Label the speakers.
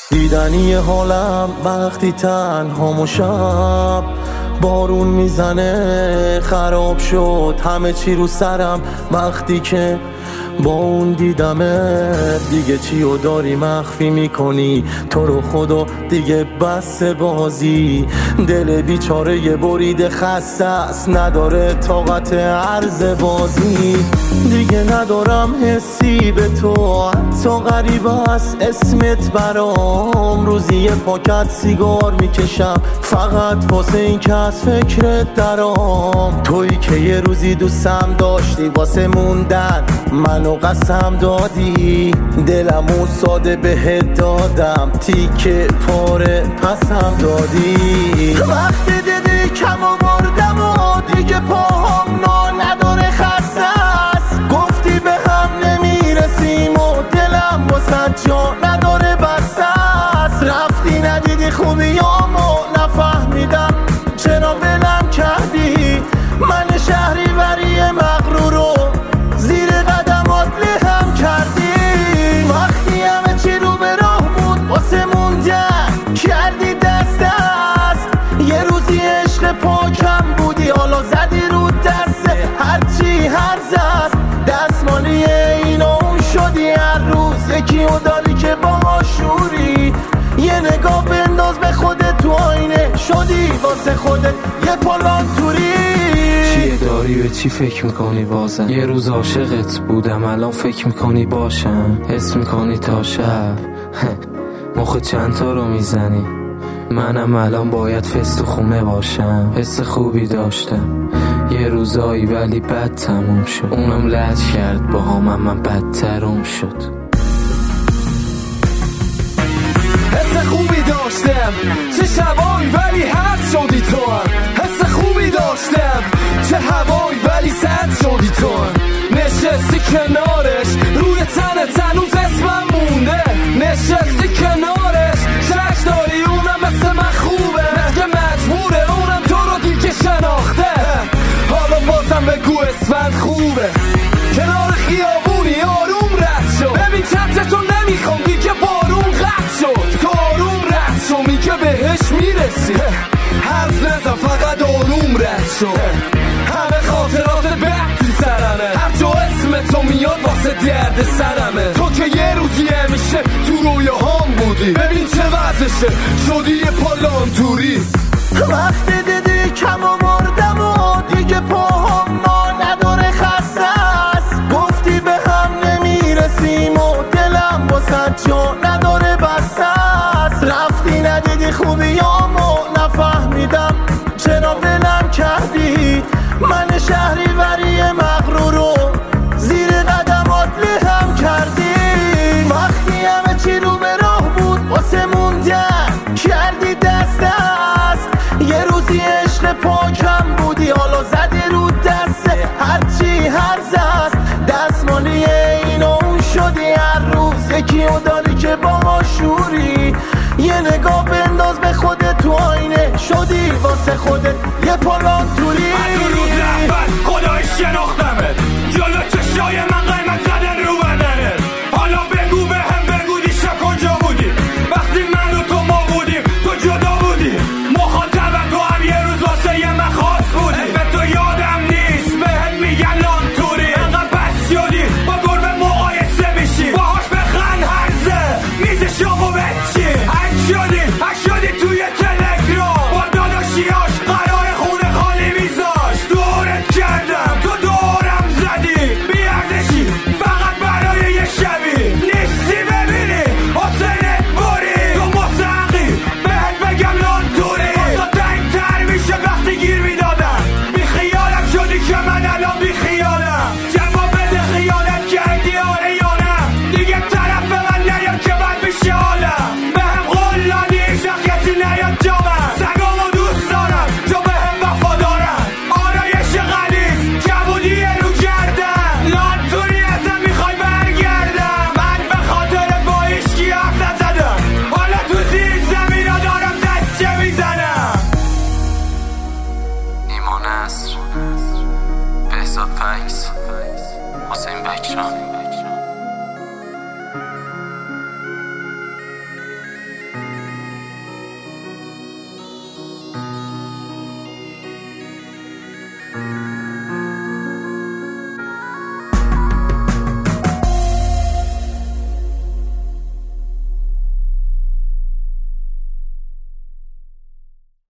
Speaker 1: دیدنی حالم وقتی تنها و شب بارون میزنه خراب شد همه چی رو سرم وقتی که با اون دیدمه. دیگه چی رو داری مخفی میکنی تو رو خدا دیگه بس بازی. دل بیچاره یه برید خسته است نداره طاقت عرض بازی. دیگه ندارم حسی به تو حتی غریب است اسمت برام. روزی یه پاکت سیگار میکشم فقط واسه این که از فکرت درام. تویی که یه روزی دوستم داشتی واسه موندن منو قسم دادی. دلمو ساده بهت دادم تیکه پاره پسم دادی. وقتی دیدی کم آوردم و دیگه پاهم نداره خسته است. گفتی به هم نمیرسیم و دلم واسه جا نداره بسته است. رفتی ندیدی خوبیامو نفهمیدم چرا ولم کردی. من شهریوری مغرورو زیر قدمات لهم کردی. وقتی همه چی رو به راه بود واسه موندن کردی دست دست. یه روزی عشق پاکم بودی حالا زدی رو دست هرچی هرز است. دستمالی اینا اون شدی هر روز یکی رو داری که با شوری. یه نگاه بنداز به خودت تو آینه شدی واسه خودت یه پالان توری.
Speaker 2: چیه داری به چی فکر میکنی بازم؟ یه روز عاشقت بودم الان فکر میکنی باشم. حس میکنی تا شب مخ چند تا رو میزنی. منم الان باید فست و خونه باشم. حس خوبی داشتم یه روزایی ولی بد تموم شد. اونم لج کرد با هم من بدترم شد.
Speaker 3: حس خوبی داشتم چه شبایی ولی هست شدی تو هم. حس خوبی داشتم چه هوایی ولی سرد شدی تو هم. نشستی کنارش روی تنت هنوز اسمم مونده. نشستی کنارش شک داری اونم مثل من خوبه. مثل مجبوره اونم تو رو دیگه شناخته. حالا بازم بگو اسفند خوبه. کنار خیابونی آروم رد شد. ببین چترتو نمیخوام دیگه بارون قطع شد. تو آروم رد شو میگه بهش میرسی. حرف نزن فقط آروم رد شد. همه خاطرات بد تو سرمه. هر جا اسم تو میاد واسه درد سرمه. تو که یه روزی همیشه تو رویاهام بودی. ببین چه وضعشه شدی یه پالان توری.
Speaker 1: وقتی دیدی کم آوردم و دیگه پاهم نداره خسته است. گفتی به هم نمیرسیم و دلم واسه جا نداره بسته است. رفتی ندیدی خوبیامو نفهمیدم چرا ولم کردی. من شهریوری مغرورو زیر قدمات لهم کردی. وقتی همه چی رو به راه بود واسه موندن کردی دست دست. یه روزی عشق پاکم بودی حالا زدی رو دست هرچی هرز است. دستمالی اینا اون شدی هر روز یکی رو داری که با شوری. یه نگاه بنداز به خودت تو آینه شدی واسه خودت یه پالان توری.
Speaker 3: از اون روز اول خدایش شناختمت.